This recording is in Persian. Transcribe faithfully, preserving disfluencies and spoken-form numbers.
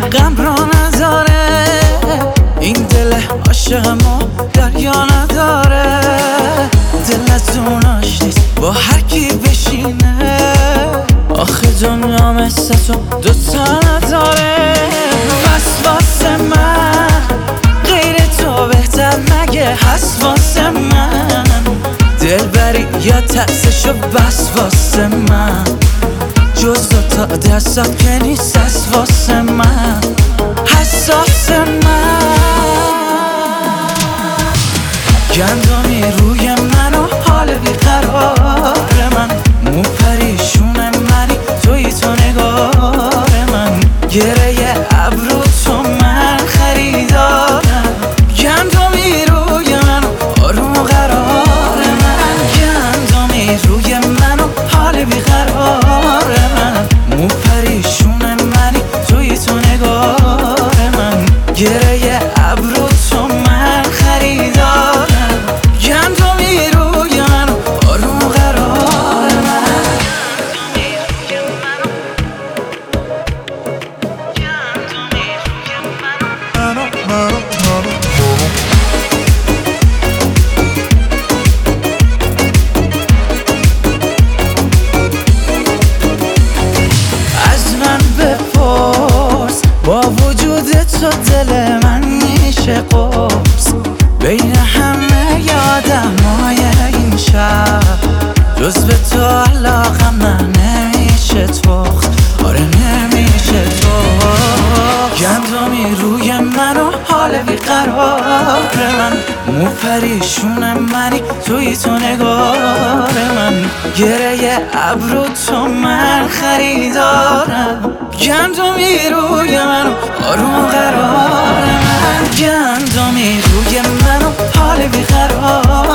غم را نداره این دل عاشقمو دریا نداره دل از اوناش نیست با هر کی بشینه آخه دنیا مثل تو دوتا نداره پس واسه من غیر تو بهتر مگه هست واسه من دل بری یا تأسشو بس واسه من جز دوتا دستم که نیست از واسه من حساس من گندمی روی من و حال بیقرار من مو پریشون منی توی تو نگار من گره ابرو تو من خریدارم گندمی روی من و آروم و قرار من گندمی روی من و حال بیقرار من مو پریشون منی توی تو نگار من گره ابرو تو من خریدارم گندمی روی من و آروم و قرار من از من بپرس با وجود تو دل من میشه قرص بین همه یادمای این شهر جز به تو علاقم نه نمیشه تخت آره نمیشه تخت گندمی روی من و حال بیقرار من مو پریشون منی توی تو نگار من گره ابرو تو من خریدارم گندمی روی من و آروم قرار من گندمی روی من و حال بیقرار